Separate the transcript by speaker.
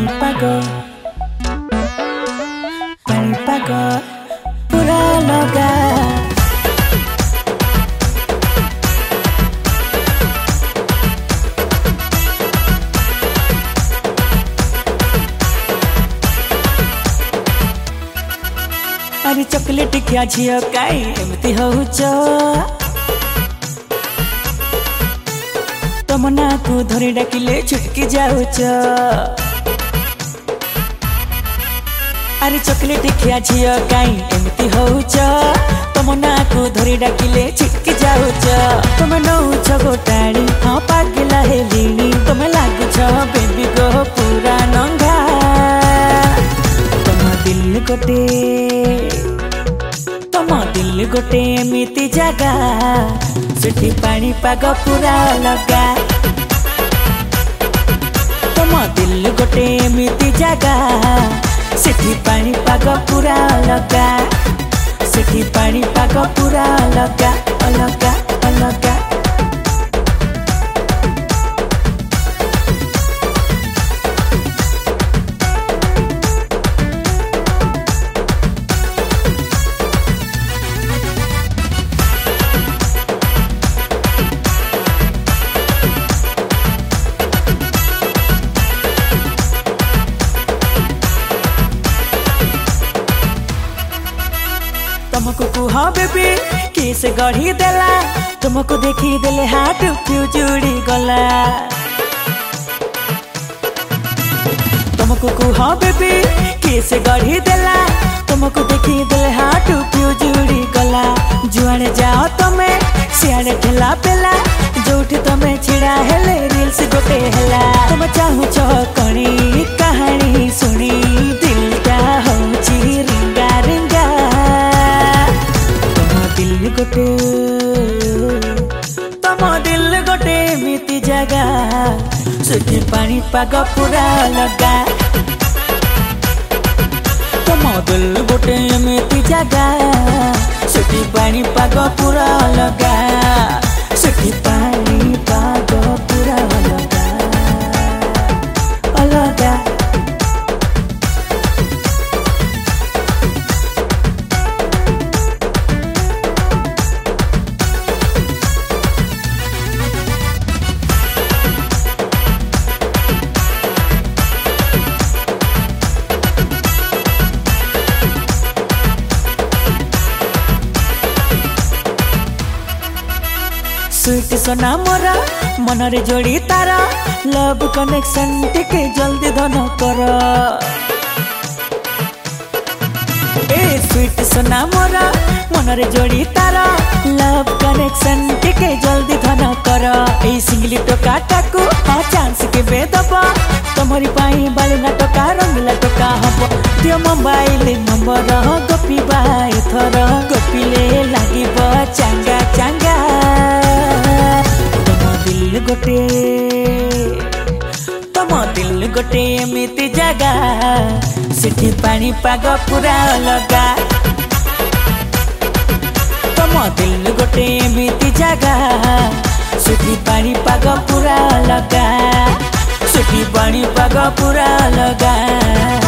Speaker 1: पाग पूरा लगा। अरे चॉकलेट क्या झियो काई एमती होउच, तम ना को धरी डाकिले छुटकी जाउच। अरे चॉकलेट क्या झियो काई एमती होउच, तम ना को धरी डाकिले छुटकी जाउच। तुम नौछ गोटाड़ी हाँ पागला हेलिनी, तुम लागुछ बेबी गो पूरा नंगा। तुम दिल गोटे एमिति जगा, सेठी पानी पाग पूरा लगा। तुम दिल गोटे एमिति जगा, सेठी पानी पाग पूरा लगा। सेठी पानी पाग पूरा लगा अलगा अलगा। तुमको कुह बेबी किस गढ़ी देला, तुमको देखी देले हाथ क्यों जुड़ी गला। तुमको कुह बेबी किस गढ़ी देला, तुमको देखी देले हाथ क्यों जुड़ी गला। जुआड़े जाओ तमे सियाड़े ठेला पेला, जोठी तमे छिड़ा हेले रील्स गोटे हेला। तुम चाहूच कणी कहानी सुनी, दिलटा होची रिंगा रिंगा। तम दिल गोटे एमिति जगा, सेठी पानी पाग पूरा लगा। तम दिल गोटे एमिति जगा, सेठी पानी पाग पूरा लगा। सेठी पानी पाग पूरा लगा अलगा। स्वीट सोना मोरा मनरे जोड़ी तारा, लव कनेक्शन टिके जल्दी धन कर। ए स्वीट सोना मोरा मनरे जोड़ी तारा, लव कनेक्शन टिके जल्दी धन कर। ए सिंगली टोका टाकू हाँ चांस के बेदब, तमरी पाई बालुना टोका रंगला टोका हब। दियो मोबाइल नंबर गपिबा एथर, गपिले लागिब चांगा चांगा। तम दिल गोटे एमिति जगा, सेठी पानी पाग पूरा लगा। तम दिल गोटे एमिति जगा, सेठी पानी पाग पूरा लगा। सेठी पानी पाग पूरा लगा।